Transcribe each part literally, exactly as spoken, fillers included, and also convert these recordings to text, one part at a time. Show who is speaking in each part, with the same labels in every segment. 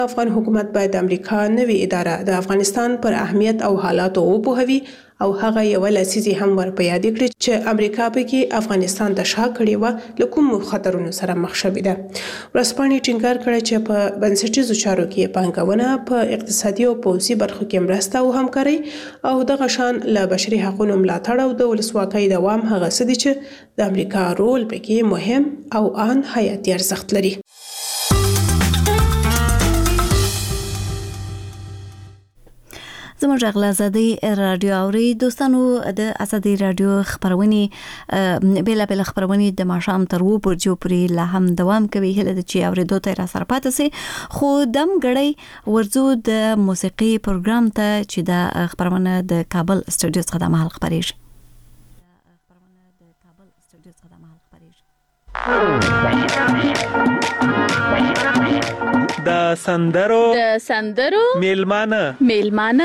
Speaker 1: افغان حکومت باید د امریکا نوې اداره د افغانستان پر اهمیت او حالاتو وپوهوي او هغه یو لسیزه هم ور په یاد کړي چې امریکا پکې افغانستان ته شا کړی و له کوم خطرونو سره مخ شوې ده. ورځپاڼې ټینګار کړی چې په بنسټیزو چارو کې پانګونه په اقتصادي او پوځي برخو کې مرسته او همکاري او دغه شان له بشري حقوقو ملاتړ او د ولسواکۍ دوام هغه څه دي چې د امریکا رول پکې مهم او ان حیاتي ارزښت لري.
Speaker 2: زموږ غلا زدي رادیو اوري دوستانو د ازادي رادیو خبرونه بیل بیل خبرونه د ماشام تر و برجو پرې لا هم دوام کوي هله د چي اوري دوه تر سره پاتې سي خو دم غړی ورزو د موسیقي پروګرام ته چې د خبرونه د کابل سټوډیو څخه د محل خبرېږي
Speaker 3: د سندرو
Speaker 4: د سندرو
Speaker 3: میلمانه
Speaker 4: میلمانه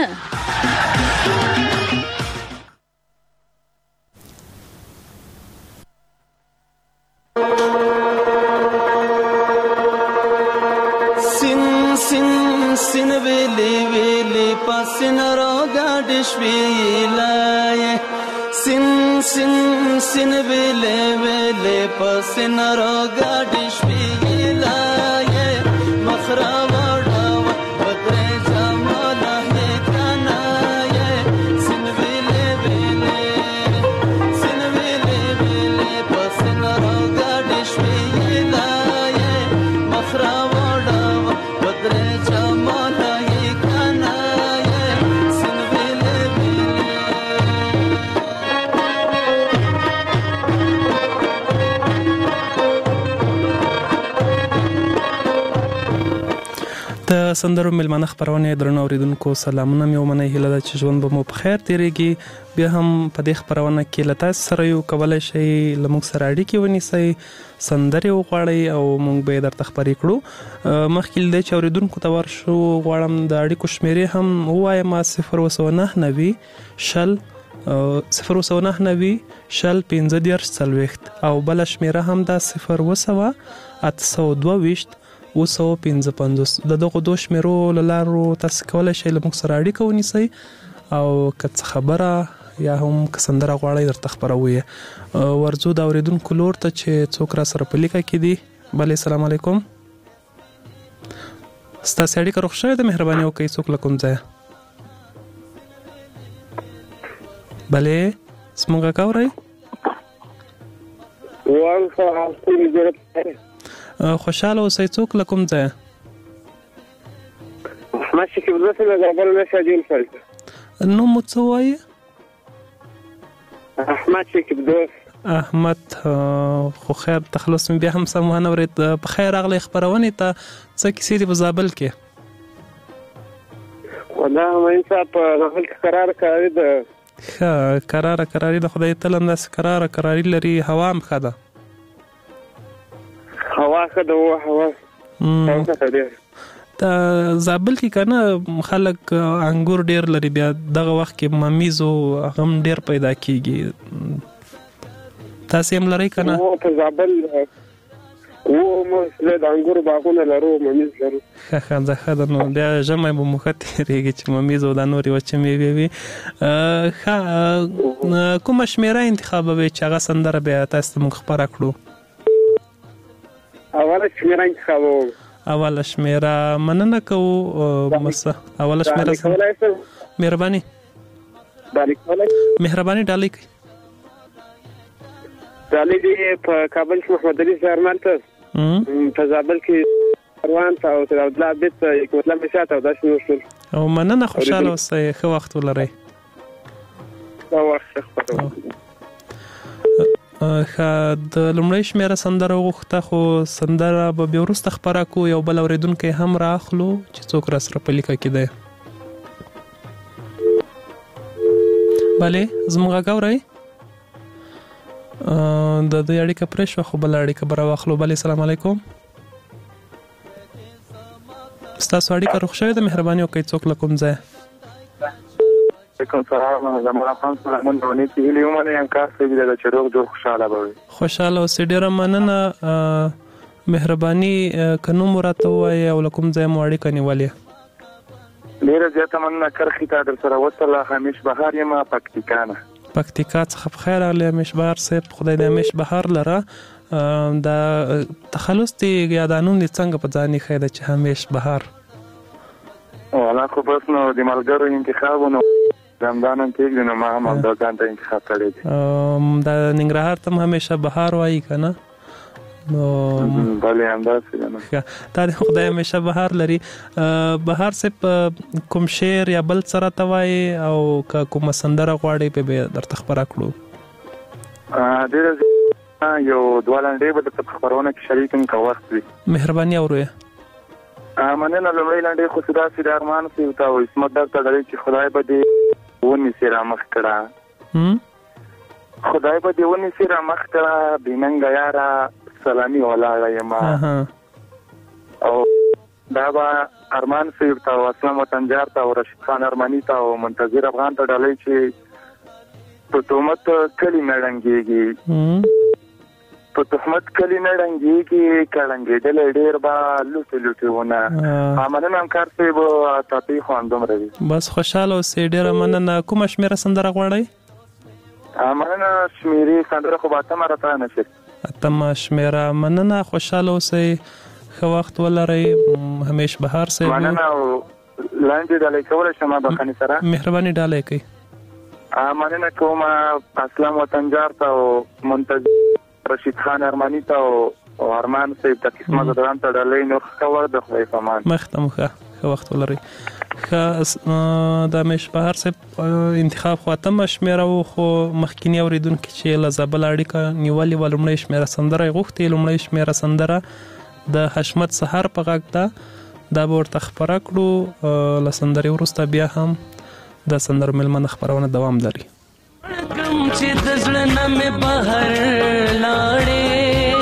Speaker 5: سین سین سین ویلی ویلی پاسین را گاډش ویلای سین سین سین ویلی ویلی پاسین را گاډش ویلای مخرا وړا بدر جمال هي کنای سین ویلی ویلی سین ویلی ویلی پاسین را گاډش ویلای مخرا وړا بدر جمال هي کنای سین ویلی ویلی
Speaker 3: د سندرو میلمانه خبرونه درنو اوریدونکو سلامونه مې ومنه هیله ده چې ژوند به مو په خیر تیریږي. بیا هم په دې خبرونه کې له تاسو سره یو کولای شئ له موږ سره اړیکې ونیسئ سندرې وغواړئ او موږ به یې درته خبرې کړو. مخکې له دې چې اوریدونکو ته ورشو غواړم د اړیکو شمیرې هم ووایم صفر اووه نهه نوي شل صفر اووه نهه نوي شل پنځه دېرش څلوېښت او بله شمیره هم دا صفر اووه اته سوه دوه ویشت اوه سوه پنځه پنځوس. د دغو دوه شمیرو له لارو تاسو کولی شئ له موږ سره اړیکه ونیسئ او که څه خبره یا هم که سندره غواړئ درته خپروو یې. ورځو د اورېدونکو لور ته چې څوک را سره په لیکه کې دي. بلې سلام علیکم. ستاسې اړیکه روغ شوې ده؟ مهرباني وکړئ څوک له کوم ځایه. بلې زموږ غږ اورئ؟ خوشاله اوسئ څوک له کوم ځایه؟
Speaker 6: احمد شکیب دوست له زابل نه شاجین فرض.
Speaker 3: نوم مو څه وایي؟
Speaker 6: احمد شکیب دوست.
Speaker 3: احمد خو خیر تخلص مې بیا هم سم ونه اورېد. په خیر راغلی خپرونې ته. څه کیسې دي په زابل کې؟
Speaker 6: والله معین صاحب په زابل کې قراره کراري ده.
Speaker 3: ښه قراره کراري ده. خدای تل هم داسې قراره کراري لري. هوا هم ښه ده.
Speaker 6: هوا ښه ده. و هوا ښه ده.
Speaker 3: د زابل کې کنه خلک انګور ډیر لري. بیا دغه وخت کې ممیز او غم ډیر پیدا کیږي. تاسو هم لرئ کنه؟
Speaker 6: او په زابل و مو د انګور باغونه لرو ممیز لرو.
Speaker 3: ښه ښه ده ښه ده. نو بیا ژمی به مو ښه تېرېږي چې ممیز او دا نورې وچې میوې وي. ښه کومه شمېره انتخابوئ چې هغه سندره بیا تاسو ته موږ خپره کړو؟
Speaker 6: اوله شمېره انتخابوم.
Speaker 3: اوله شمیره مننه کوو. مسه اوله شمیره مهرباني مهرباني ډالۍ کوي.
Speaker 6: ډالۍ دی په کابل کې محمد علي زرمل ته، په زابل کې روان ته او تر عبدالله عبید ته حکمتالله مشاته او داسې نور شول.
Speaker 3: او مننه خوشحاله اوسئ. ښه وخت ولرئ.
Speaker 6: ښه وخت ښه خپروم.
Speaker 3: ښه د لومړۍ شمیره سندره وغوښته خو سندره به بیا وروسته خپره کړو. یو بل اورېدونکی هم رااخلو چې څوک را سره په لیکه کې دی. بلې زموږ غږ اورئ؟ د دې اړیکه پرې شوه خو بله اړیکه به راواخلو. بلې سلام علیکم. ستاسو اړیکه روغ شوې ده؟ مهرباني وکړئ څوک له کوم ځایه؟
Speaker 7: علیکم سلام. زما خپل سلامونه ونی چې لیومه یم کار څه دی چې روغ جوړ خوشاله به وي.
Speaker 3: خوشاله اوسئ. ډیره مننه. مهرباني کنو مرته وای او لکم ځای مو اړیکه نیولې؟
Speaker 7: ډیره زیاته مننه. کرخې ته در سره وصله. همیش بهار یم پکتیکا نه.
Speaker 3: پکتیکا څخه په خیر راغلی همیش بهار صاحب. خدای دې همیش بهار لره. دا تخلص دی یا دا نوم دې څنګه په ځان ایښی ده چې همیش بهار؟
Speaker 7: والا خو بس نو د ملګرو انتخابونو زمدانم کېږي نو ما هم همدا ځان ته انتخاب کړی دی.
Speaker 3: دا ننګرهار ته هم همیشه بهار وایي که نه؟ نو
Speaker 7: بلې همداسې ده نو.
Speaker 3: دا د خدای همیشه بهار لري. بهار صاحب کوم شعر یا بل څه راته وایي او که کومه سندره غواړئ پې به درته خپره کړو؟
Speaker 7: ډېره یو دوه لنډۍ به درته په خپرونه کې شریک یم که وخت وي.
Speaker 3: مهرباني اورئ.
Speaker 7: مننه. لومړی لنډۍ خو داسې د ارمان صاحب ته او عصمت درته لري چې خدای به دې ونیسي رامخ کړه، خدای به دې ونیسي رامخ کړه، بې ننګه یاره سلامي ولاړه یم. او دا به ارمان صاحب ته او اسلام وطنجار ته او رشید خان ارماني ته او منتظر افغان ته ډالۍ چې په تهمت کلي نه ړنګېږي، په تهمت کلي نه ړنګېږي، که ړنګېدلی ډېر به لوټې لوټې ونه. مننه همکار صاحب. تاپې خو همدومره وي.
Speaker 3: بس خوشحاله اوسئ. ډېره مننه. کومه شمېره سندره غواړئ؟
Speaker 7: مننه. شمېرې سندره خو به اتمه راته نه شي.
Speaker 3: اتمه شمېره. مننه. خوشحاله اوسئ. ښه وخت ولرئ. همیش بهار صاحب.
Speaker 7: مننه. او لاندې ډالۍ کولی شم بخښنې سره؟
Speaker 3: مهرباني ډالۍ کوئ.
Speaker 7: مننه کوم اسلام وطنجار ته او منتظر رشید خان ارمانی ته او ارمان صاحب ته قسمت دران ته ډالۍ نور ښه ور د خدای په امان.
Speaker 3: مخته مو ښه. ښه وخت ولرئ. ښه د همیش بهار صاحب انتخاب خو اتمه شمېره و، خو مخکیني اورېدونکي چې له زابل اړیکه نیولې وه لومړۍ شمېره سندره یې غوښتې. لومړۍ شمېره سندره د حشمت سهار په غږ ده. دا به ورته خپره کړو. له سندرې وروسته بیا هم د سندرو مېلمنه خپرونه دوام لري.
Speaker 5: کم چې د زړه نه مې بهر لاړې،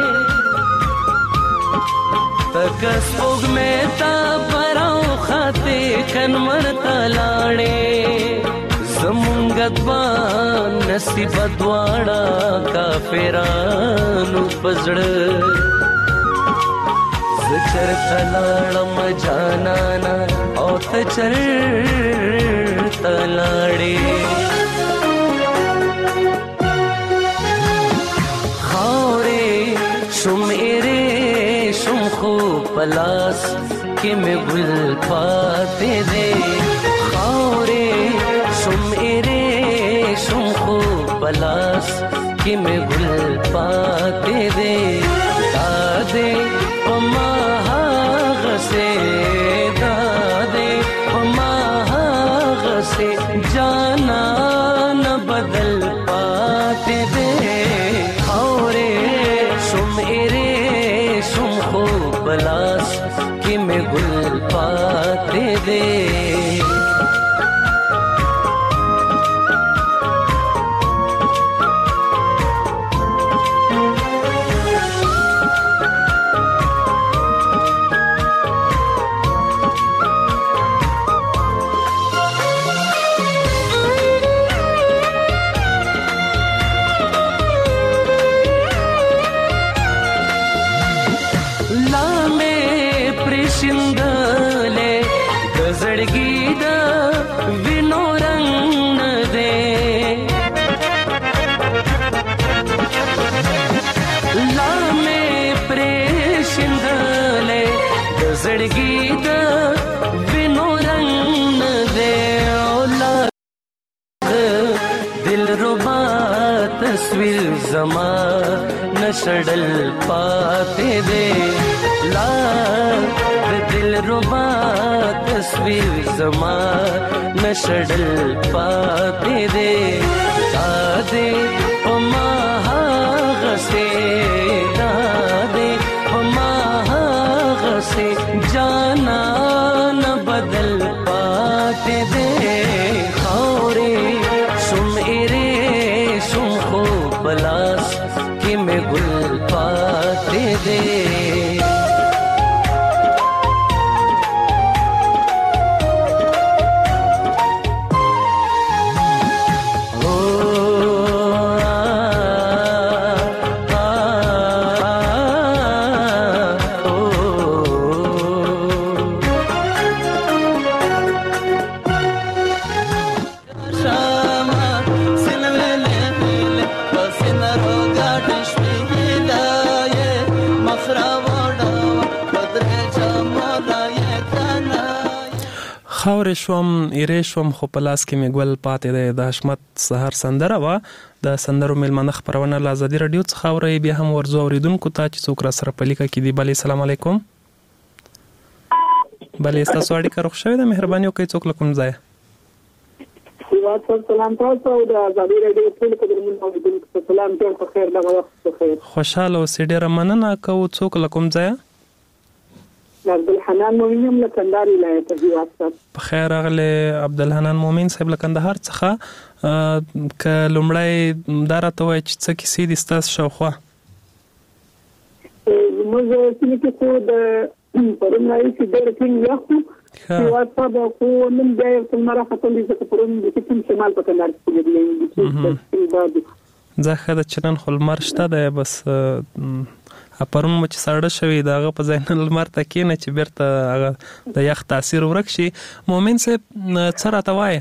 Speaker 5: تکه سپوږمۍ ته براو خاطې کنمر ته لاړې، زمونږ دوه نصیبه دواړه کافرانو په زړه، زه چرته لاړم جانانه او ته چرته لاړې. شم ایرے شم خو پلاس کہ میں گل پاتے دے، خاورے شم ایرے شم خو پلاس کہ میں گل پاتے دے، دادے پما غسے دادے پما غسے جانا نہ بدل پاتے دے، خاورے شم ایرے شم خو پلاس کہ میں گل پاتے دے. تصویر زما نشڑل پاتے دے، لا دل ربا تصویر زما نشڑل پاتے دے، دادے پما غسے دادے پما غسے جانا نہ بدل پاتے دے، خاورے شم ایرے شم خو پلاس کہ میں گل پاتے دے.
Speaker 3: خاورې شوم ایرې شوم خو په لاس کې مې ګل پاتې دی د حشمت سهار سندره وه د سندرو میلمانه خپرونه له ازادي راډیو څخه اورئ بیا هم ورځو اورېدونکو ته چې څوک راسره په لیکه کې دي. بلې سلام علیکم. بلې ستاسو اړیکه روغ شوې ده؟ مهرباني وکړئ څوک له کوم ځایه؟
Speaker 4: سلام تاسو او د ازادي راډیو ټول قدرمن اوریدونکو ته سلام. ډېر په خیر دغه وخت په خیر.
Speaker 3: خوشاله اوسئ. ډېره مننه کوو. څوک له کوم ځایه؟
Speaker 4: عبدالحنان مومن یم له کندهار ولایت څخه.
Speaker 3: په خیر راغلی عبدالحنان مومن صاحب له کندهار څخه. که لومړی دا راته وایي چې څه کیسې دي ستاسو شاوخوا؟
Speaker 4: زموږ سیمې کې خو د پرون راهیسې ډېر ټینګ یخ و. هېواد صاحب خو نن بیا یو څه لمر راختلی ځکه پرون د کوم شمال په کندهار کې لیدلی
Speaker 3: ځه ښه ده چې نن خو لمر شته دی. بس پرون مو چې ساړه شوي د هغه په ځای نن لمر ته کښېنه چې بیرته هغه د یخ تاثیر ورک شي. مومن صاحب څه راته وایې؟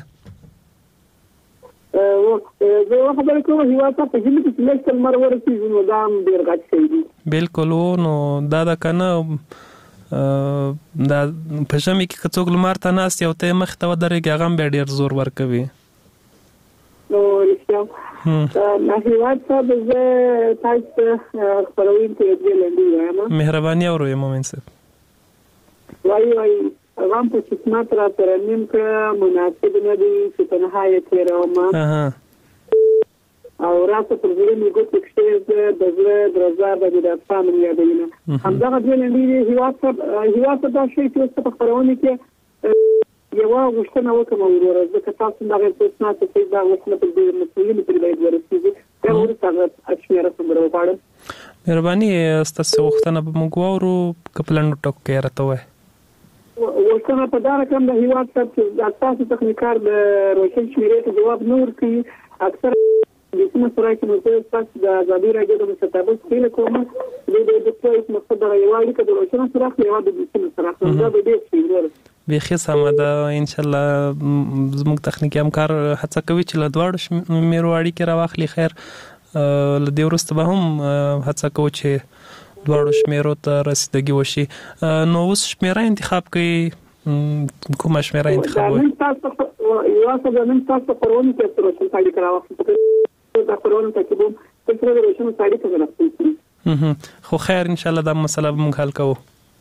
Speaker 4: زه یوه خبره کوم، هېواد ته په ژمي کې چې لږ څه لمر ورسېږي نو دا هم ډېر غټ شی دی.
Speaker 3: بلکل و. نو دا ده که نه دا په ژمي کې که څوک لمر ته ناست یو ته یې مخې ته ودرېږي هغه هم بیا ډېر زور ورکوي.
Speaker 4: نو رښتیا هېواد صاحب زه تاسو ته خپروونکي یو دوې لنډۍ وایم.
Speaker 3: مهرباني اورو یې مومن صاحب.
Speaker 4: وایي وایي غم په قسمت را سره نیم کړه مناسب نه دی چې تنها یې تېرومه او راسه پر زړه مې ګوتې کښېږده د زړه درزا به دې د افسانو مې یادوینه. همدغه دوې لنډۍ دي. هېواد صاحب هېواد صاحب دا شی چې اوس په خپرونې کې یوه غوښتنه وکړم وروره ځکه تاسو دغه احساسات چې دا غوښتنه پر دې مسؤلینو پورې باید ورسېږي. بیا وروسته هغه شمېره خبره وغواړم.
Speaker 3: مهرباني ستاسو غوښتنه به موږ واورو که په لنډو ټکو کې یې راته ووایئ.
Speaker 4: غوښتنه په دا رقم د هېواد صاحب چې تاسو تخنیکار د روشن شمېرې ته ځواب نه ورکوي. اکثر د سیمه سره کې نو زه تاسو د ازادي راډیو د مشرتابه هیله کوم چې د دې مقصد دغه یوه اړیکه د روشن سره اخلي یوه د سیمه سره اخلي. دا به ډېر ښه وي.
Speaker 3: بیخي سمه ده. انشاءالله زموږ تخنیکي همکار هڅه کوي چې له دواړو شمېرو اړیکې راواخلي. خیر له دې وروسته به هم هڅه کوو چې دواړو شمېرو ته رسیدګي وشي. نو اوس شمېره انتخاب کوي، کومه شمېره انتخاب کوي؟
Speaker 4: نن تاسو یوه څه نن تاسو په خپرونه کې روشن اړیکه راواخلئ. دا خپرونه تعقیبوم چې سره د روشن اړیکه راواخلئ.
Speaker 3: خو خیر انشاءالله دا مسله به موږ حل کوو.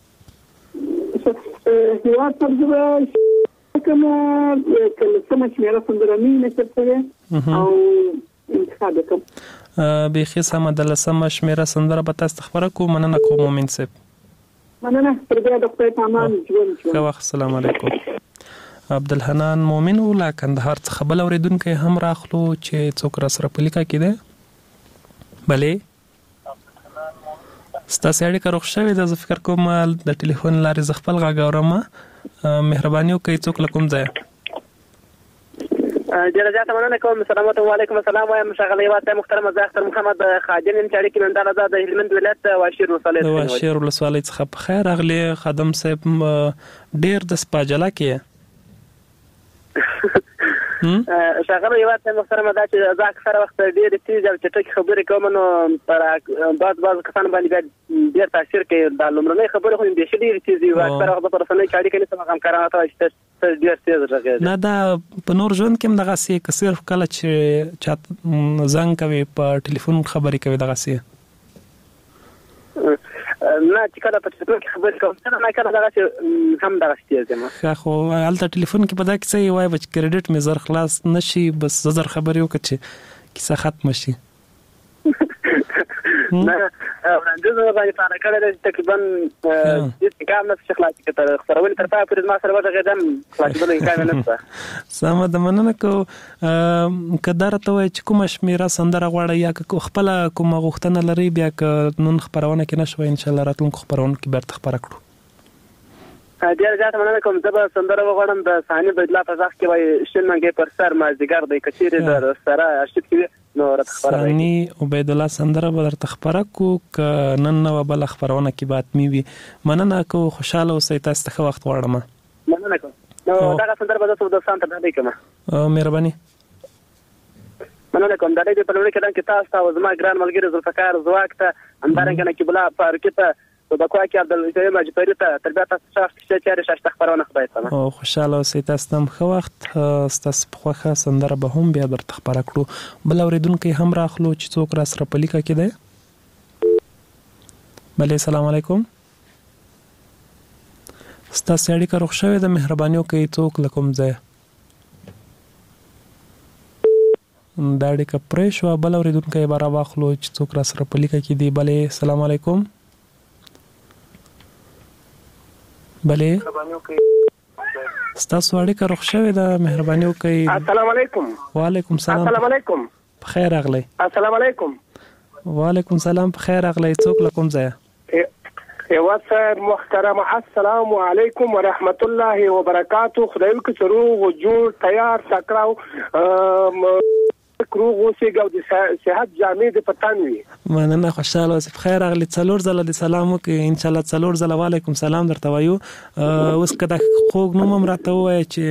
Speaker 4: هېواد صاحب زه کومه کلسمه شمېره سندره مې نشر شوې او انتخاب یې کوم.
Speaker 3: بیخي سمه ده. لسمه شمېره سندره به تاسو ته خپره کوو. مننه کوم مومن صاحب.
Speaker 4: مننه. تر بیا د خدای په امان ژوند ژوند.
Speaker 3: ښه وخت. السلام علیکم. عبدالحنان مومن و له کندهار څخه. بل اورېدونکی هم راخلو چې څوک راسره په لیکه کې دی. بلې ستاسو اړیکه روغ شوې ده؟ زه فکر کوم د ټلیفون لارې زه خپل غږ اورم. مهرباني وکړئ څوک له کوم ځایه؟
Speaker 6: ډېره زیاته مننه کوم. سلام علیکم. السلام وایم ښاغلی هېواد صاحب محترمه. زه اختر محمد خادم یم چې اړیکې مې همدغه ده د هلمند ولایت واشیر ولسوالۍ
Speaker 3: د واشیر ولسوالۍ څخه. په خیر راغلی خادم صاحب. ډېر د سپاجله کې
Speaker 6: ښاغلی هېواد صاحب محترمه دا چې زه اکثره وخت ډېرې تېزې او چټکې خبرې کوم نو پر بعض بعض کسانو باندې بیا ډېر تاثیر کوي. دا لومړنۍ خبرې خو بیخي ډېرې تېزې وي. اکثره وخت په رسنیو کې اړیکه نیسم هغه همکاران راته وایي چې ته ډېر تېز غږېږې.
Speaker 3: نه دا په نور ژوند کې هم دغسې که صرف کله چې چا زنګ کوي په ټلیفون خبرې کوي دغسې
Speaker 6: نه چې کله په ټلیفون کې خبرې کوم نه کله دغسې هم دغسې تېز یم.
Speaker 3: ښه خو هلته ټلیفون کې په دا کیسه یې وایي به چې کریډټ مې زر خلاص نه شي بس زه زر خبرې وکړه چې کیسه ختمه شي.
Speaker 6: نه وړاندیز باندې پاره کړی دی تقریبا هېڅ امکان نشته چې خلاص کړي. تر خپرونې تر پایه پورې زما سره وغږېدم خلاصېدلو امکان یې نشته.
Speaker 3: سمه ده. مننه کوو. که دا راته وایي چې کومه شمېره سندره غواړئ یا که خپله کومه غوښتنه لرئ بیا که نن خپرونه کې نه شوه انشاءالله راتلونکو خپرونو کې بیرته خپره کړو.
Speaker 6: ډېره زیاته مننه کوم. زه به سندره وغواړم د ثاني بدلا په غږ کې وایي شین منګی پر سر مازدیګر دی که چیرې د سره ارشیف کې وي نو راته خپره وایي.
Speaker 3: ثاني عبیدالله سندره به درته خپره کړو. که نن نه وه بله خپرونه کې به حتمي وي. مننه کوو. خوشحاله اوسئ. تاسو ته ښه وخت غواړم.
Speaker 6: مننه کوم. نو دغه سندره به زه دوستانو ته ډالۍ کوم.
Speaker 3: مهرباني.
Speaker 6: مننه کوم. ډالۍ دې په لومړي قدم کې تاسو ته او زما ګران ملګري ذوالفقار ځواک ته همدارنګه نقیب الله فاروقي ته د کوه کې عبدالوهاب مجبری ته تربیت تاسو چې چیرې شاشته خبرونه خدای ته
Speaker 3: او خوشاله اوسئ. تاسو ته ښه وخت. ستاسو په خوښه سندره به هم بیا درته خبره کړو. بل اورېدونکی هم راخلو چې څوک را سره په لیکه کې دی. بله سلام علیکم. ستاسو اړیکه روغ شوې ده، مهرباني وکړئ څوک له کوم ځایه. دا اړیکه پرې شوه. بل اورېدونکی به راواخلو چې څوک را سره په لیکه کې دی. بلې سلام علیکم. بلې ستاسو اړیکه روغ شوې ده، مهرباني وکړئ.
Speaker 6: السلام علیکم.
Speaker 3: وعلیکم سلام.
Speaker 6: السلام علیکم.
Speaker 3: بخیر راغلی.
Speaker 6: السلام علیکم.
Speaker 3: وعلیکم سلام. بخیر راغلی. څوک له کوم ځایه؟
Speaker 6: ایوه صاحب محترم، السلام علیکم ورحمت الله وبرکاتو. خدای وکړي چې روغ او جوړ تیار تکړه روغ اوسئ او د صحت جامې د پتان وي.
Speaker 3: مننه، خوشاله اوسئ. بخیر راغلی. څلور ځله د سلام وکړئ ان شاء الله. څلور ځله وعلیکم سلام درته وایو. اوس که د خوږ نوم هم راته ووایه چې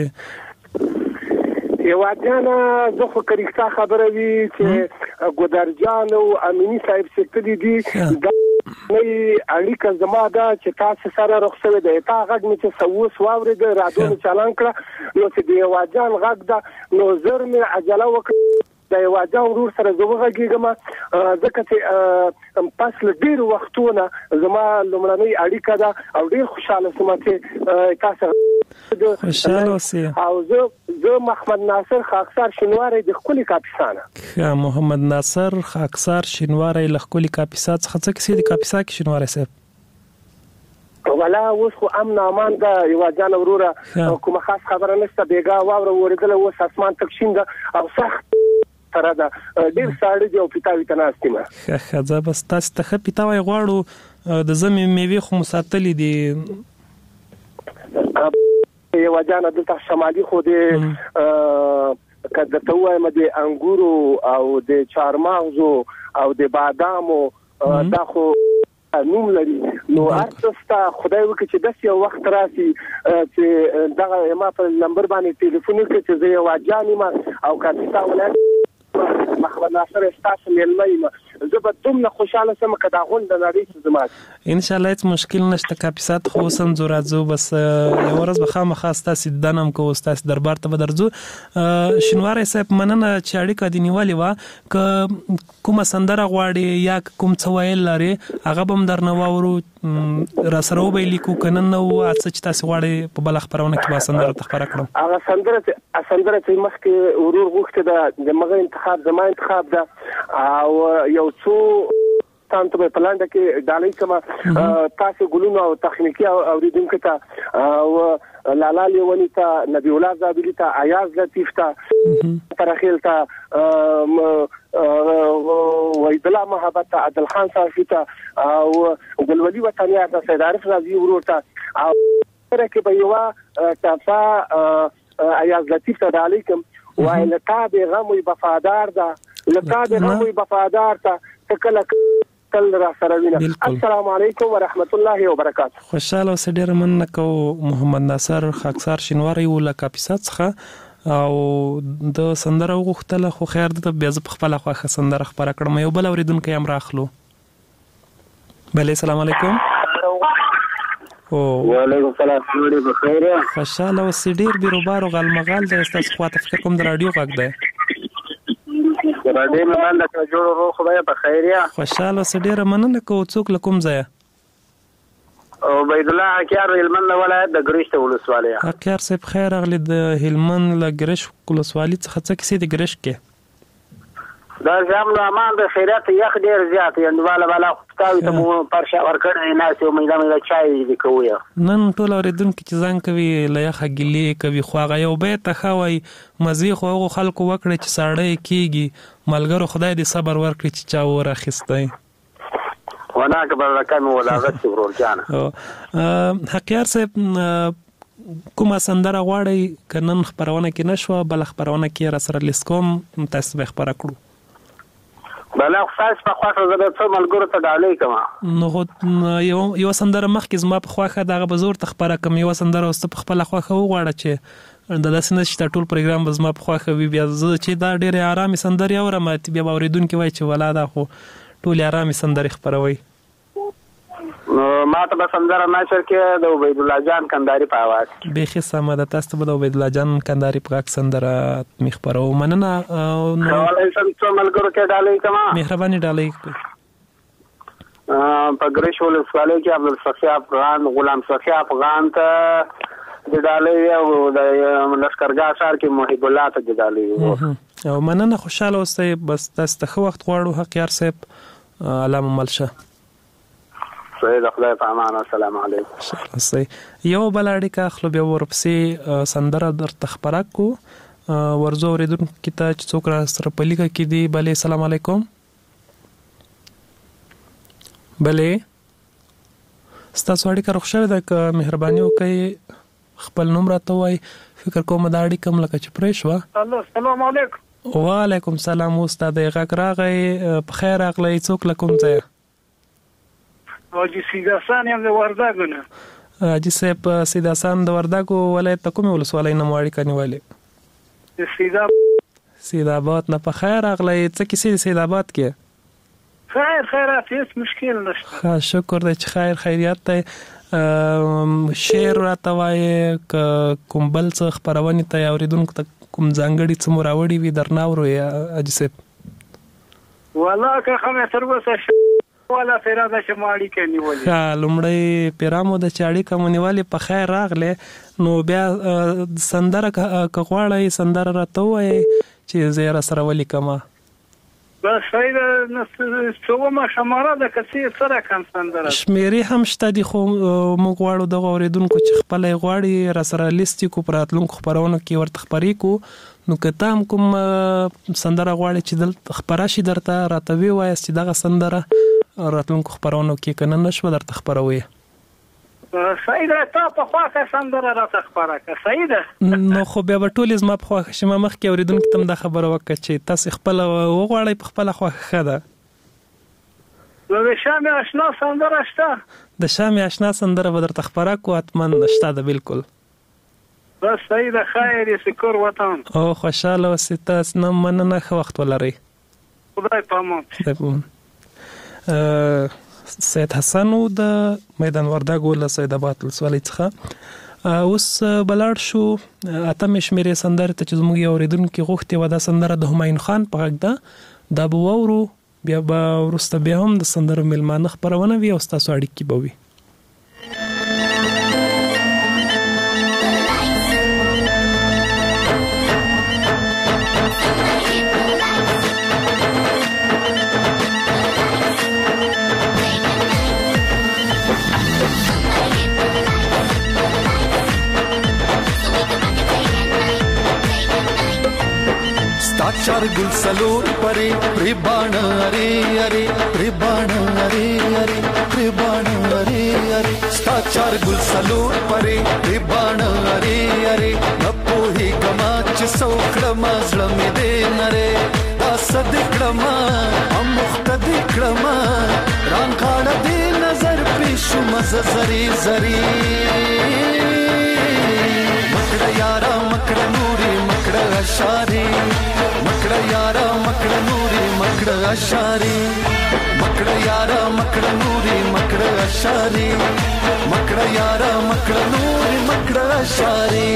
Speaker 6: یوه جانه زه خو که رښتا خبره وي چې ګودرجان او امیني صاحب چې تلي دي دا اړیکه زما ده چې تاسو سره رخ شوې ده. تا غږ مې چې اوس واورېده، راډیو مې چالان کړه، نو چې د یوه جان غږ ده نو زر مې عجله وکړه د یوه جان ورور سره زه وغږېږم، ځکه چې پس له ډېرو وختونه زما لومړنۍ اړیکه ده او ډېر خوشحاله شوم چې تاسو
Speaker 3: خوشحاله اوسئ.
Speaker 6: او زه زه محمد ناصر خاکسار شینواری د ښکلي کاپیسا نه.
Speaker 3: ښه، محمد ناصر خاکسار شینواری له ښکلي کاپیسا څخه. څه کیسې د کاپیسا کې شینواری صاحب؟
Speaker 6: ولا اوس خو امن امان ده یوه جانه وروره، کومه خاص خبره نشته. بیګا واوره ورېدله، اوس اسمان تک شین ده او سخت سره ده، ډېر ساړه دي او پیتاوي ته ناست یم.
Speaker 3: ښه ښه، زه بس تاسو ته ښه پیتاوی غواړو. د ژمي میوې خو مو ساتلې دي
Speaker 6: یوه جانه دلته شمالي خو د که درته ووایم د انګورو او د چهارمغزو او د بادامو دا خو نوم لري. نو هر څه ستا خدای وکړي چې داسې یو وخت راسي چې دغه ما په نمبر باندې ټلیفون وکړي چې زه یوه جان یم او کاپیسا ولایت محمد ناصر ستاسو مېلمه یم، زه به دومره خوشحاله شم که دا غونډه نړۍ چې زما
Speaker 3: انشاءالله هېڅ مشکل نشته. کاپیسا ته خو اوس هم ځو راځو، بس یوه ورځ به خامخا ستاسې دیدن هم کوو، ستاسې دربار ته به درځو. شینواری صاحب مننه چې اړیکه دې نیولې وه. که کومه سندره غواړې یا کوم څه ویل لرې هغه به هم درنه واورو، را سره وبه یې لیکو، که نن نه و څه چې تاسې غواړئ په بله خپرونه کې به سندره ته خپره کړم.
Speaker 6: هغه سندره چې سندره چې مخکې ورور غوښتې ده د مغه انتخاب زما انتخاب ده او یو څو تاسو په پلانډه کې ډالۍ کوم تاسو ګلونو او تخنیکی اوریدونکو ته او لالا لیونی ته نبی الله زابلی ته ایاز لطیف ته ترخیل ته وحید الله محبت ته عادل خان صافی ته او ګلولي وطنیار ته سید عارف رضی ورور ته او سره کې به یو تاسو ایاز لطیف ته ډالۍ کوم وای لکه پیغام وي وفادار ده، لکه پیغام وي وفادار ته تکل تل را سره وینه. السلام علیکم ورحمت الله وبرکاته.
Speaker 3: خوشاله اوسئ. ډېره مننه کوو. محمد ناصر خاکسار شینواری و له کاپیسا څخه او د سندره وغوښتله، خو خیر ده بیا زه په خپله خوښه سندره خپره کړم. یو بل اورېدونکی هم راخلو. بلې سلام علیکم.
Speaker 6: وعلیکم السلام. بخیر
Speaker 3: خوشاله اوسئ. ډېر بیروبار او غالمغال دی ستاسو خواته، فکر کوم د راډیو غږ دی.
Speaker 6: راډیو مې باندې کړه جوړ ورو خدای په خیر یا
Speaker 3: خوشاله اوسئ. ډېره مننه کوو. څوک له کوم ځایه؟
Speaker 6: عبید الله حکیار هلمند ولایت د ګرشت ولسوالۍ.
Speaker 3: حکیار صاحب خیر راغلی. د هلمند له ګرشت ولسوالۍ څخه څه کیسې د ګرشت کې؟
Speaker 6: دا زموږ امان د خیرات یخ ډیر زیات یند والا والا خدای ته مو پرشا ورکړ نه چې مې دا مې چای دې کوی.
Speaker 3: نن ټول اوریدونکو چې ځان کوي له یخه ګلې کوي، خو هغه یو به ته خوي مزي خو هغه خلکو وکړي چې ساړی کیږي. ملګرو خدای دې صبر ورکړي چې چا ورخستای.
Speaker 6: ونه کبر رقم ولا غت ورور جان.
Speaker 3: حقیار صاحب کومه سندره غواړي؟ کنن خبرونه کې نشو بل خبرونه کې را سره لیسکوم تاسو به خبره کړو.
Speaker 6: بل خاص په خواخه زده څو ملګرو ته ډالۍ کوم.
Speaker 3: نو یو یو سندره مخکې زما په خواخه دغه بزور ته خبره کوم. یو سندره واست په خپل خواخه وغواړه چې د داسې نشته ټول پروګرام زما په خواخه وي. بیا زه چې دا ډېر آرامي سندره اورم بیا اوریدونکو وای چې ولا دا خو ټول آرامي سندره خبروي.
Speaker 6: ما ته به سندره نشر کې د عبید الله جان کندهاري په आवाज
Speaker 3: به سمه ده تاسو به د عبید الله جان کندهاري په غږ سندره مخبرو مننه
Speaker 6: کولای شم څو ملګرو کې ډالۍ کما
Speaker 3: مهرباني ډالۍ
Speaker 6: په ګریش ولسوالۍ کې عبدالصفی افغان غلام صفی افغان ته د ډالۍ او د لشکرګاه ښار کې محب الله ته د ډالۍ
Speaker 3: او مننه خوشاله اوسئ بس تاسو ته وخت غواړو حقیار صاحب علامه ملشه
Speaker 6: سید خدای په امان السلام علیکم
Speaker 3: یو بل اړیکه خپل بیا ورپسې سندره در تخبره کو ورزو اوریدونکو کې ته چې څوک را سره پلیکه کې دی بلې السلام علیکم بلې ستاسو اړیکه روښه ده که مهرباني وکړئ خپل نوم راته وای فکر کوم دا اړیکه هم لکه چې پرې شوه
Speaker 6: السلام علیکم
Speaker 3: وعلیکم سلام استاد غږ راغی په خیر راغلی څوک له کوم ځایه
Speaker 8: حاجی سیداسان یم د وردګو نه
Speaker 3: حاجي صاحب سیداسان د وردګو ولایت ته کومې ولسوالۍ نه مو اړیکه نیولې
Speaker 8: د سیدا
Speaker 3: سیدآباد نه په خیر راغلی څه کیسې د سیدآباد کې
Speaker 8: خیر خیرات هیڅ مشکل نشته
Speaker 3: ښه شکر دی چې خیر خیریت دی شعر راته وایې که کوم بل څه خپرونې ته یا اورېدونکو ته کوم ځانګړي څه مو راوړي وي درنه اورو یا حاجي صاحب
Speaker 8: والله که خو مې تر اوسه والا پیرا د شمالي کې نیولې
Speaker 3: ها لومړی پیرامو د چاړي کومنیوالي په خیر راغله نو بیا سندره که غواړی سندره راته وایي چې زه را سره ولیکم
Speaker 8: بس فایده څو ما شماره د کسي سره کم سندره
Speaker 3: شمیرې هم شته دي خو موږ غواړو د اوریدونکو چې خپل غواړي را سره لیست کو پراتلونکو خبرونو کې ورته خبرې کو نو که تام کوم سندره غواړي چې دل خبره شي درته راته وی وایي چې دغه سندره راتلونکو خبرونو کې کنه نشو درته خبروي
Speaker 8: سیده تا په خواکه سندره راته خبره که سیده
Speaker 3: نو خو بیا به ټولې زما په خواکه شي ما مخکې اورېدونکي ته هم دا خبره وکړه چې تاسې خپله وغواړئ په خپله خواکه ښه ده
Speaker 8: نو د شامې اشنا سندره شته
Speaker 3: د شامې اشنا سندره به درته خبره کړو حتما شته ده بالکل
Speaker 8: بس سیده خیر یې سکور وطن
Speaker 3: او خوشحاله اوسئ تاسو نه مننه ښه وخت ولرئ
Speaker 8: خدای په امان
Speaker 3: سید حسن د میدان وردګو له سیدآباد ولسوالۍ څخه اوس بلاړ شو اتم شمیرې سندرې ته چې زموږ یو اورېدونکي غوښتې وه دا سندره د همایون خان په غږ ده دا به واورو بیا به وروسته بیا هم د سندرو میلمانه خپرونه وي او ستاسو اړیکې به وي
Speaker 9: चार गुल सलोर परे प्रिबाण अरे अरे प्रिबाण अरे अरे प्रिबाण अरे अरे स्ता चार गुल सलोर परे प्रिबाण अरे अरे नपो ही गमाच सौकड़मा जलमे दे नरे दासद क्रमा हम मुख्तद क्रमा रांखाड़ दे नजर पेशु मज जरी जरी मकड़ा यारा मकड़ा नूरी मकड़ा अशारी मकड़ा यारा मकड़ा नूरी मकड़ा अशारी मकड़ा यारा मकड़ा नूरी मकड़ा अशारी मकड़ा यारा मकड़ा नूरी मकड़ा अशारी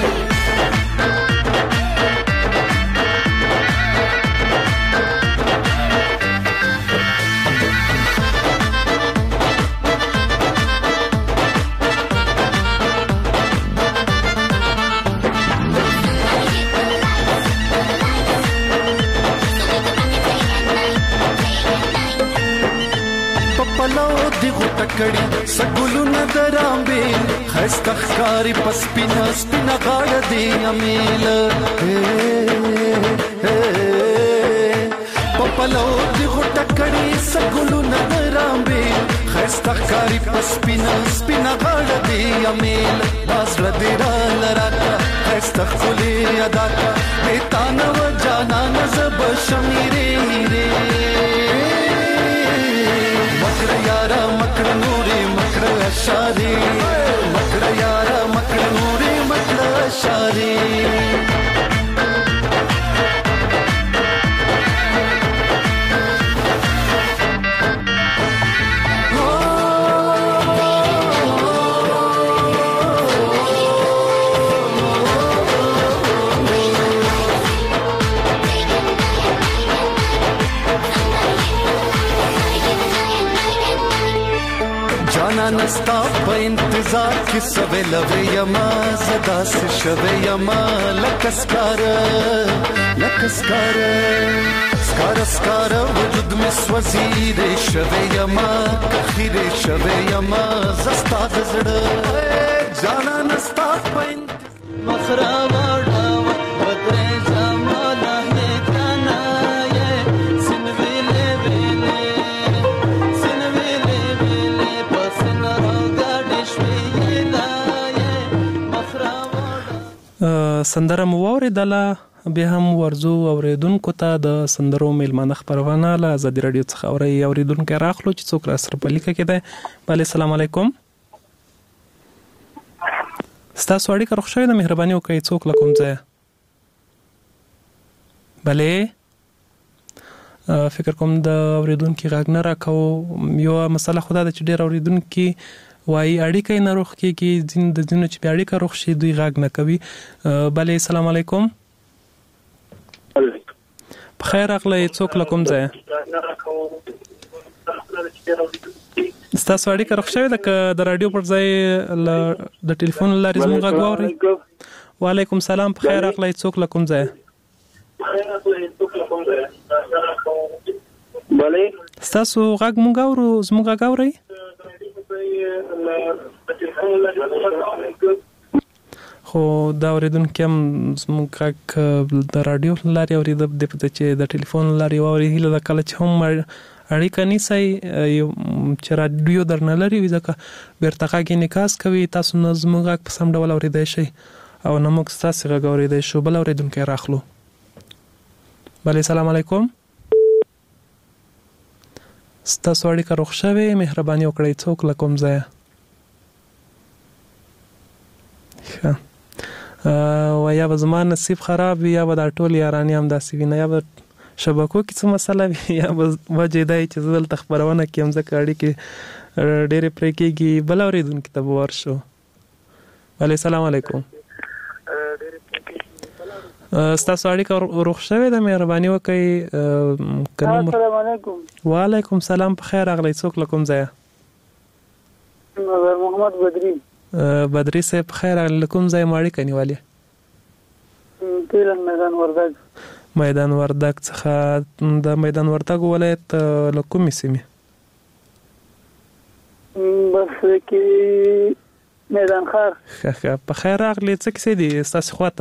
Speaker 9: کړي سګلو ندرامبه خسته ښکاری پسپینا سپینا غاړه دی امیل پپلو دی غټ کړي سګلو ندرامبه خسته ښکاری پسپینا سپینا غاړه دی امیل باز ردی را لراکا خسته خولي ادا کا بیتانو جانا نزب شمیرې مکڑ یارا مکڑ نوری مکڑ اشاری مکڑ یارا مکڑ نوری مکڑ اشاری جانان ستا په انتظار کې سوي لوي یما زدا سے شوي یما لکسکار لکسکار سکار سکار وجود می سوزیر شوي یما خیر شوي یما زستا زړه جانان ستا په مخرا وړا بدرې زمانہ هي کنا یې سن ویلې ویلې سن ویلې ویلې پسن راګډ شوي دا یې مخرا وړا
Speaker 3: سندره مو اوریدله بیا هم ورزو اوریدونکو ته د سندرو میلمانه خبرونه له ازادي رادیو څخه اوري اوریدونکو راخلو چې څوک را سره په لیکه کې ده. بله السلام علیکم. ستاسو اړیکه روغ شوې ده؟ مهرباني وکړئ څوک له کوم ځایه؟ بله فکر کوم د اوریدونکي غږ نه راکوو. یوه مسله خو دا ده چې ډېر اوریدونکي وایي اړیکه یې نه روغ کېږي، ځینې د ځینو چې بیا اړیکه روغ شي دوی غږ نه کوي. بله السلام علیکم. په خیر راغلی څوک له کوم ځایه؟ ستاسو اړیکه روغ شوې ده که د راډیو پر ځای د ټلیفون له لارې زموږ غږ واورئ؟ وعلیکم سلام. په خیر راغلی څوک له کوم ځایه؟ ستاسو غږ موږ اورو، زموږ غږ اورئ؟ خو دا اوریدونکي هم زموږ غږ د راډیو له لارې اوري، د دې پته چې د ټلیفون له لارې واوري. هیله ده کله چې هم اړیکه نیسئ چې راډیو درنه لري وي، ځکه بیرته غږ انعکاس کوي، تاسو نه زموږ غږ په سم ډول اورېدی شئ او نه موږ ستاسې غږ اورېدی شو. بل اورېدونکی راخلو. بله السلام علیکم. ستاسو اړیکه روغ شوې، مهرباني وکړئ څوک له کوم ځایه؟ ښه و یا به زما نصیب خراب وي یا به دا ټول یارانې هم داسې وي، نه یا به شبکو کې څه مسله وي یا به وجه دا چې زه دلته خپرونه کړم ځکه اړیکې ډېرې پرې کېږي. بل اورېدونکي ته به ورشو. بله السلام علیکم. ستاسو اړیکه روغ شوې ده؟ مهرباني وکړئ.
Speaker 8: السلام علیکم.
Speaker 3: وعلیکم سلام. په خیر راغلی څوک له کوم ځایه؟
Speaker 8: محمد بدري.
Speaker 3: بدري صاحب په خیر راغلی. له کوم ځای مو اړیکه نیولې؟
Speaker 8: پیلن میدان وردګ.
Speaker 3: میدان وردګ څخه. د میدان وردګ ولایت له کومې سیمې؟
Speaker 8: بس کې میدان ښار.
Speaker 3: ښه ښه په خیر راغلی. څه کیسې دي ستاسې خواته؟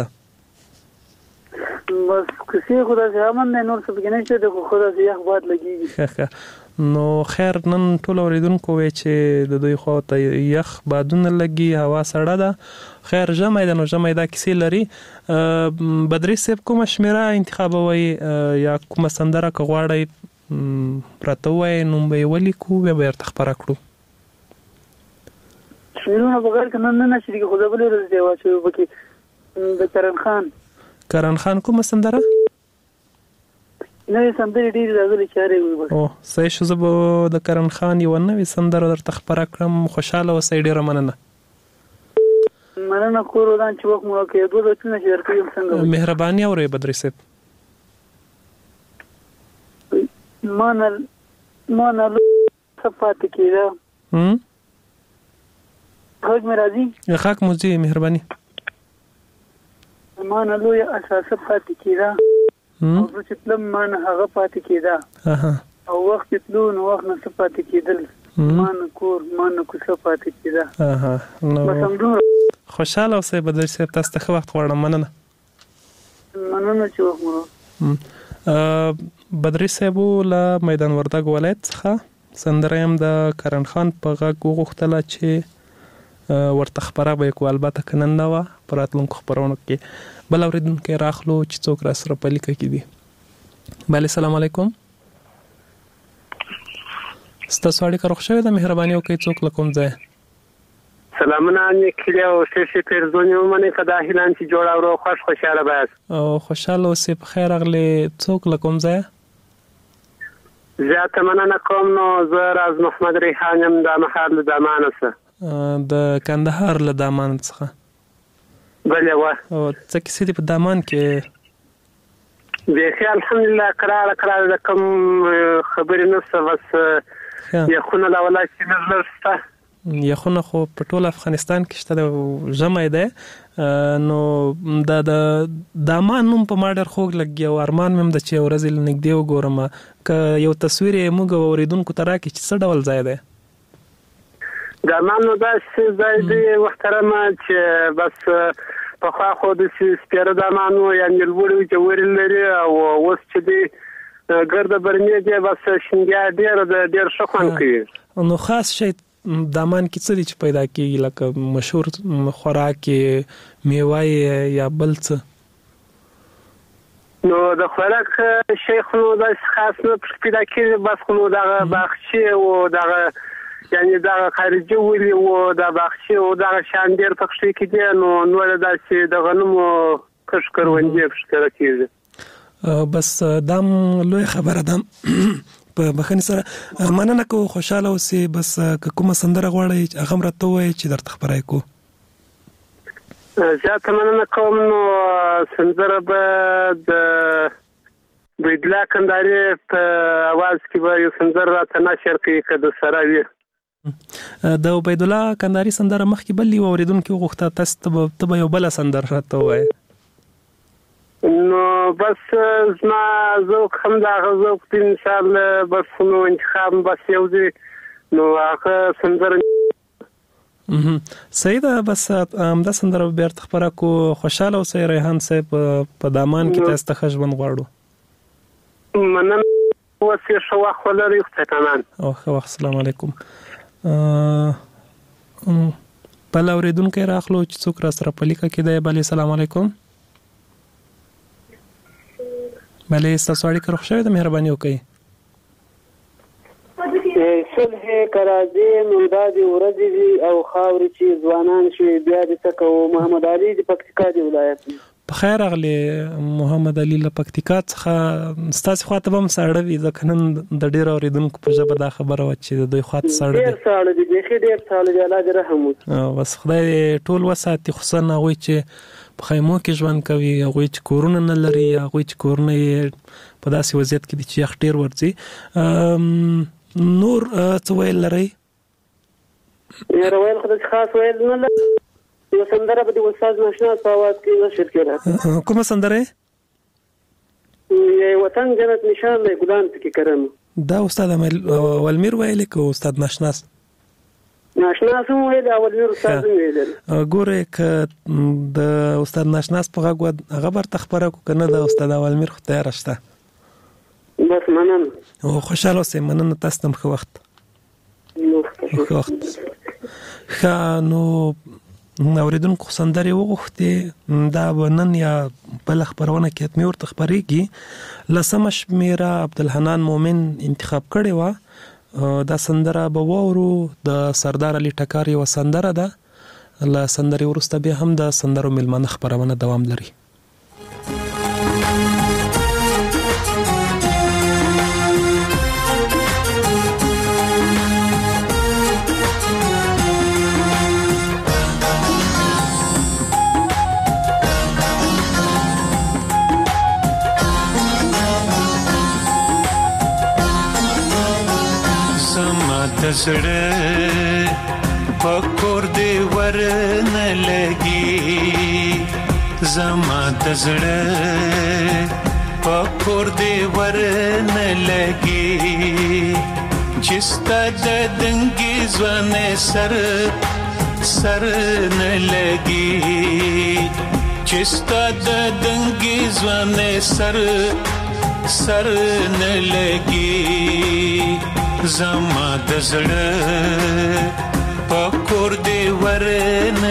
Speaker 8: بس کسی خدا سے امن نه نور څه پکې نشته، د خدا سے یخ باد لګیږي.
Speaker 3: ښه ښه نو خیر نن ټول اوریدونکو وی چې د دوی خواته یخ بادونه لګي، هوا سړه ده. خیر ژمی ده نو ژمی دا کیسې لري. بدري صاحب کومه شمیره انتخابوئ یا کومه سندره که غواړئ راته ووایئ نوم به یې ولیکو بیا به یې ورته خپره کړو.
Speaker 8: شمیرونه په غیر کې نن نه نشي خو زه بلې ورځ دی واچوي پکې د کرن خان.
Speaker 3: کرن خان کومه سندره؟
Speaker 8: نوې سندرې ډېرې راغلي چارې وي.
Speaker 3: او صحیح شو. زه به د کرن خان یوه نوې سندره درته خپره کړم. خوشحاله اوسئ. ډېره مننه.
Speaker 8: مننه کور ودان چې وخت مو راکړې. دوه بیتونه چې درکوي څنګه وي؟
Speaker 3: مهرباني اورئ بدري صاحب.
Speaker 8: ما نه ما نه څه پاتې کېده. غږ مې راځي؟
Speaker 3: غږ مو ځي. مهرباني.
Speaker 8: ما نه لویه اساسه پاتې کېده او زه چې تلم ما نه هغه پاتې کېده او وخت چې تلو نو وخت نه څه پاتې کېدل. ما نه کور ما نه کوڅه پاتې کېده. بس همدومره.
Speaker 3: خوشحاله اوسئ بدري صاحب. تاسو ته ښه وخت غواړم. مننه.
Speaker 8: مننه چې وخت مو
Speaker 3: بدري صاحب له میدان وردګ ولایت څخه سندره هم د کرن خان په غږ وغوښتله چې ورته خپره به یې کړو. البته که نن نه وه په راتلونکو خپرونو کې. بل اورېدونکی راخلو چې څوک را سره په لیکه کې دي. بله السلام علیکم. ستاسو اړیکه روغ شوې ده؟ مهرباني وکړئ څوک له کوم ځایه؟
Speaker 6: سلامونه نیکلي او ښې پیرزونې ومنئ که دا هیلان چې جوړ او روغ خوش خوشحاله باید.
Speaker 3: او خوشحاله اوسئ. په خیر راغلې څوک له کوم ځایه؟
Speaker 6: زیاته مننه کوم. نو زه راز محمد ریحان یم دا مهال له دامانه څه
Speaker 3: د کندهار له دامان څخه.
Speaker 6: بله وه.
Speaker 3: او څه کیسې دي په دامان کې؟
Speaker 6: بیخي الحمدلله کراره کراره د کوم خبرې نشته، بس یخونه له ولا چې لږ لږ شته.
Speaker 3: یخونه خو په ټول افغانستان کې شته د ژمی دی نو دا د د امان نوم په ما ډېر خوږ لګي او ارمان مې هم ده چې یو ورځ یې نږدې وګورم که یو تصویر یې موږ اورېدونکو ته راکړي چې څه ډول ځای دی
Speaker 10: د امان نو داسې ځای دی محترمه چې بس پخوا خو داسې سپېره د امان و یعنې لوړې ژورې لري او اوس چې دی ګرده برنې دی بس شینګیا ډېره ده ډېر ښه خوند کوي
Speaker 3: نو خاص شی د امان کې څه دي چې پیدا کېږي لکه مشهور خوراک یې میوه یې یا بل څه
Speaker 10: نو د خوراک شی خو نو داسې خاص نه پیدا کېږي بس خو نو دغه باغچې و دغه یعنې دغه خارجي ولي و د باغچې و دغه شیان ډېر پکښې کې دي نو نور داسې د غنمو کښت کروندې پکښې کرل کېږي
Speaker 3: بس دا هم لویه خبره ده په بخښنې سره مننه کوو خوشحاله اوسئ بس که کومه سندره غواړئ هغه هم راته ووایئ چې درته خپره یې کړو
Speaker 10: زیاته مننه کوم نو سندره به د بریدلا کندهاري په اواز کې به یو سندره راته نشر کړي که د سره وي
Speaker 3: د عبیدالله کندهاري سندره مخکې بل یو اورېدونکي وغوښته تاسو ته به یو بله سندره راته ووایئ
Speaker 10: نو بس زما ذوق هم د هغه ذوق دی انشاءالله بس نو انتخاب بس یو دی نو هغه سندره
Speaker 3: صحیح ده بس همدا سندره به بیرته خپره کړو خوشحاله اوسئ ریحان صاحب په دامان کې تاسو ته ښه ژوند غواړو
Speaker 10: مننه اوس یې ښه وخت ولرئ خدای پامان
Speaker 3: او ښه وخت السلام علیکم بل اورېدونکی راخلو چې څوک را سره په لیکه کې دی بلې سلام علیکم بلې ستاسو اړیکه روغ شوې ده مهرباني وکړئ
Speaker 4: صلح که راځې نو دا دې ورځې دي او خاورې چې ځوانان شي بیا دې څه کوو محمد علي د پکتیکا د ولایت
Speaker 3: په خیر راغلی محمد علي له پکتیکا څخه ستاسې خوا ته به هم ساړه وي ځکه نن د ډېرو اورېدونکو په ژبه دا خبره وه چې د دوی خوا ته ساړه
Speaker 4: ډېر ساړه دي بیخي ډېر ساړه دي الله دې رحم وکړي
Speaker 3: بس خدای ټول وساتي خصوصا هغوی چې په خیمو کې ژوند کوي هغوی چې کورونه نه لري هغوی چې کورونه یې په داسې وضعیت کې دي چې یخ ډېر ورځي نور څه ویل لرئ
Speaker 4: یاره ویل خو داسې خاص ویل نه لرم یو سندره به د استاد ناشناس په اواز کې نشر کړه
Speaker 3: کومه سندره
Speaker 4: یې وطن جنت نشان دی ګلان پکې کرم
Speaker 3: دا استاد ولمیر ویلې که استاد ناشناس
Speaker 4: ناشناس هم ویل او ولمیر استاد هم ویل
Speaker 3: ګوره که د استاد ناشناس په غږ هغه برته خپره کړو که نه د استاد ولمیر خو تیاره شته
Speaker 4: بس مننه
Speaker 3: او خوشحاله اوسئ مننه تاسو ته هم ښه وخت ښه وخت ښه نو اورېدونکو سندرې وغوښتې دا به نن یا بله خپرونه کې حتمي ورته خپرېږي لسمه شمېره عبدالحنان مومن انتخاب کړې وه دا سندره به واورو د سردار علي ټکار یوه سندره ده له سندرې وروسته بیا هم د سندرو میلمانه خپرونه دوام لري
Speaker 11: زړه پکور دی ورنه لګي زما د زړه پکور دی ورنه لګي چستا د دنګي ځوانه سر سر نه لګي چستا د دنګي ځوانه سر سر نه لګي زما د زړه پکور دی ورنه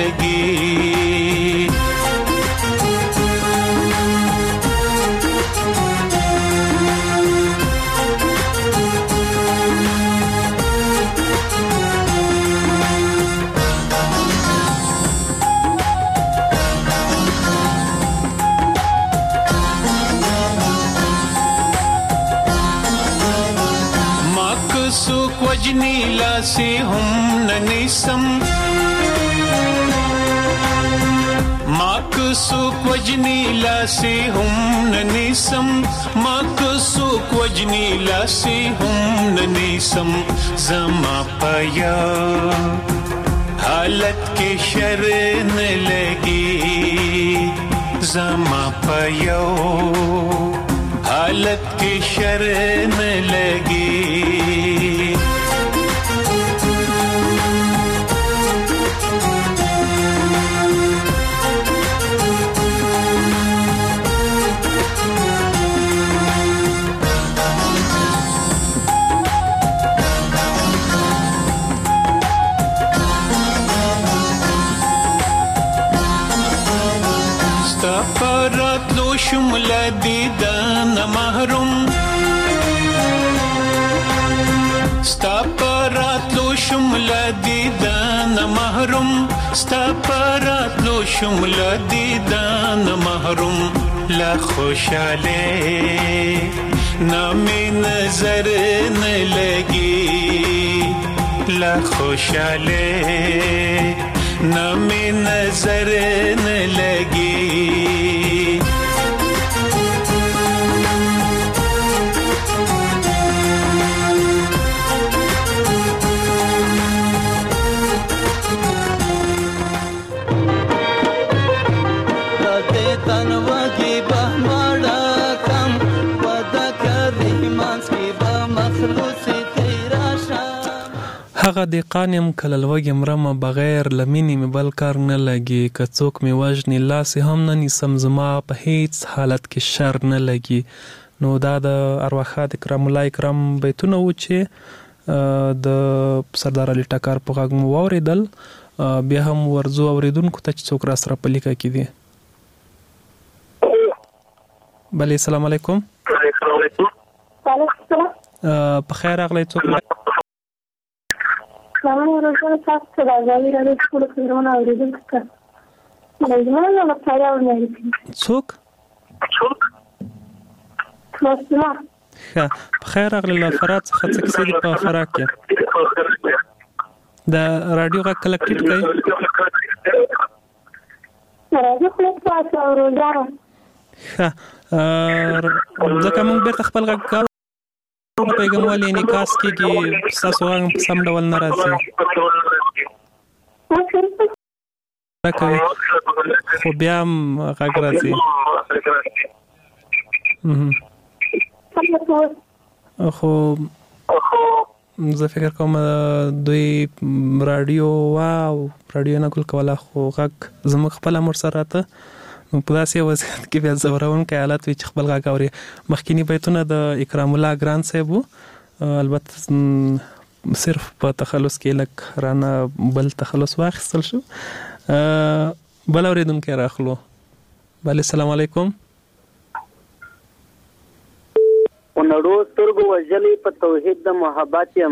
Speaker 11: لګي وجنی لاسی هم ننیسم ماک سوک وجنی لاسی هم ننیسم ما که سوک وجنی لاسی هم ننیسم زما پایا حالت کی شرن لگی زما پایا حالت کی شرن لگی شمل دیدن محروم ستا پراتلو شمل دیدن محروم ستا پراتلو شمل دیدن محروم لا خوشاله نامی نظر نلگی لا خوشاله نامی نظر نلگی
Speaker 3: هغه د قانم کللوګ مرمه بغیر لمینی می بل کار نه لګي که څوک می وژني لاس هم نه نیسم زما په هیڅ حالت کې شر نه لګي. نو دا د ارواښاد کرام الله کرام بیتونه و چې د سردار علي ټکر په غږ مو واوریدل. بیا هم ورزو اوریدونکو ته چې څوک را سره په لیکه کې دي. بله السلام علیکم.
Speaker 12: وعلیکم السلام.
Speaker 3: په خیر راغلی. څوک
Speaker 12: سلام ورحمت تاسو ته راځي راځي ټول خبرونه اوریدونکو ته لازمه نه لپاره ورنه
Speaker 3: څوک
Speaker 12: څوک مسلمان
Speaker 3: ښه په خیر راغلی. له فرات څخه څه کیسې دي په فرات کې؟ د رادیو غږ کله ټیټ کړئ.
Speaker 12: رادیو خپل تاسو اورئ.
Speaker 3: ښه ځکه موږ بیرته خپل غږ کوو پیغام والی نکاس کېږي ستاسو غږ سم ډول نه راځي خو بیا هم غږ راځي. خو زه فکر کوم دوی رادیو واو رادیو نه ګل کوله خو غږ زموږ خپل امر سره راته نو په داسې وضعیت کې بیا زورونکی حالت وي چې خپل غږ اوري. مخکینی بیتونه د اکرام الله ګران صاحب و، البته صرف په تخلص کې لک رانه بل تخلص واخیستل شو. بل اوریدونکی راخلو. بله السلام علیکم.
Speaker 6: ونړو سترګو وژلې په توحید د محبت یم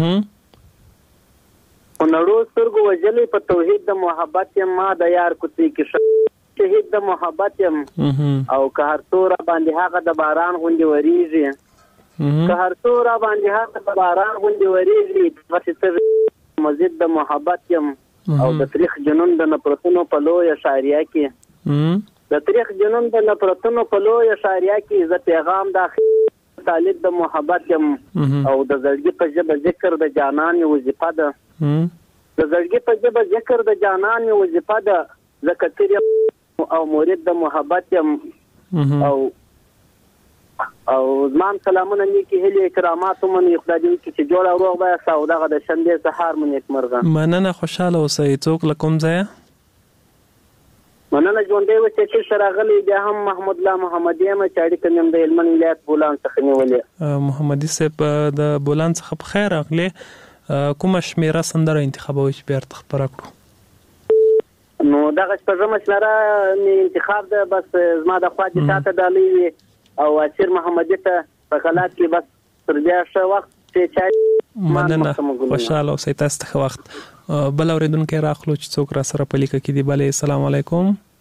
Speaker 6: ونړو سترګو وژلې په توحید د محبت یم ما د یار کوڅې کې شهید د محبت یم او که هر څو را باندې هغه د باران غوندې وریږي که هر څو را باندې هغه د باران غوندې وریږي غسې مزید د محبت یم او د تاریخ جنون د نفرتونو په لویه شاعریه کې د تاریخ جنون د نفرتونو په لویه شاعریه کې زه پیغام داخل طالب د محبت یم او د زړګي په ژبه ذکر د جانان وظیفه ده د زړګي په ژبه ذکر د جانان وظیفه ده زکتیر او مرید د محبت یم او او زمان سلامونه نیکی هلی اکرامات من خدای دې چې جوړ او روغ به سوداغه د شنبه سحر من یک مرغه
Speaker 3: مننه خوشاله اوسئ. څوک لکم ځای
Speaker 6: مننه ژوندې و چې سره غلي بیا هم محمود الله محمدي ما چاړي کنم د هلمند ولایت بولان څخه نیولې.
Speaker 3: محمدي صاحب د بولان څخه په خیر راغلی. کومه شمیره سندره انتخابوي چې بیا خبره کړو؟
Speaker 6: نو دغه شپږم شمیره انتخاب ده بس زما د خوا دي تاسو دالي او اسیر محمدي ته په خلاص کې بس تر بیا ښه وخت چې چای
Speaker 3: مننه خوشاله اوسئ. تاسو ته وخت. بل اوریدونکي راخلو چې څوک را سره په لیکه کې دی. بله السلام علیکم.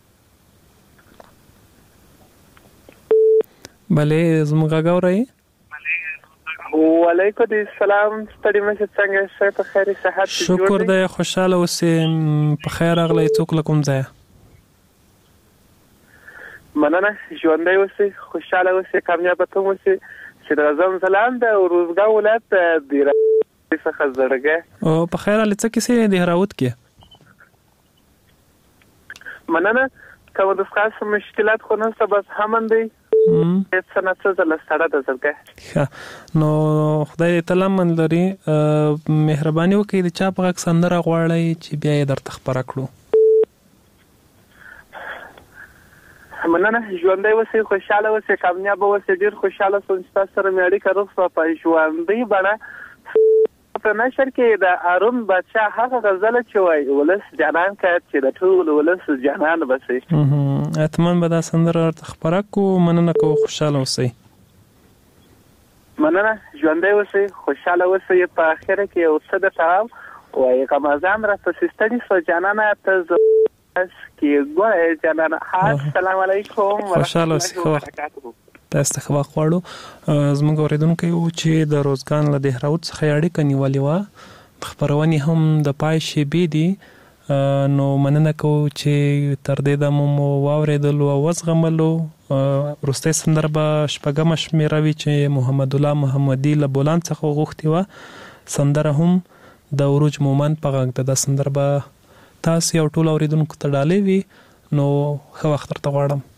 Speaker 3: بله زموږ غږ اورئ؟
Speaker 10: وعلیکم السلام. ستړي مشه څنګه شئ؟ په خیر صحت
Speaker 3: شکر دی خوشاله اوسئ. په خیر راغلی. څوک له کوم ځایه؟
Speaker 7: مننه ژوندی اوسئ خوشحاله اوسئ کامیابه هم اوسئ چې د غزم ځلاند او روزګان ولایت د هراود څخه زړګی
Speaker 3: او په خیر علي څه کیسې د هراود کې
Speaker 7: مننه کوم د خاص مشکلات خو نشته بس همن دی هیڅ نه څه زله ستړه ده زړګی
Speaker 3: نو خدای تعالی من لري مهرباني وکړئ د چا په غږ سندره غواړئ چې بیا یې درته خپره کړو
Speaker 7: مننه ژوندی اوسئ خوشحاله اوسئ کامیابه اوسئ ډېر خوشحاله شوم چې تاسو سره مې اړیکه روغ شوه په ژوندۍ بڼه په نشر کې د هارون بادشاه هغه غزله چې وایي ولس جانان که چې د ټول ولس جانان به شي
Speaker 3: حتما به دا سندره ورته خپره کړو مننه کوو خوشحاله اوسئ
Speaker 7: مننه ژوندی اوسئ خوشحاله اوسئ په اخره کې یو څه درته وایي غمازان راپسې ستړي شوه جانانه ته زه کې ګوره جانانه السلام علیکم
Speaker 3: خوشحاله اوسئ تاسو ته ښه وخت غواړو زموږ اورېدونکی وو چې د روزګان له د هراود څخه یې اړیکه نیولې وه خپرونې هم د پای شیبې دي نو مننه کوو چې تر دې دمه مو واورېدلو او وزغملو وروستی سندره به شپږمه شمېره وي چې محمد الله محمدي له بولان څخه وغوښتې وه سندره هم د عروج مومند په غږ ده دا سندره به تاسې او ټولو اورېدونکو ته ډالۍ وي نو ښه وخت درته غواړم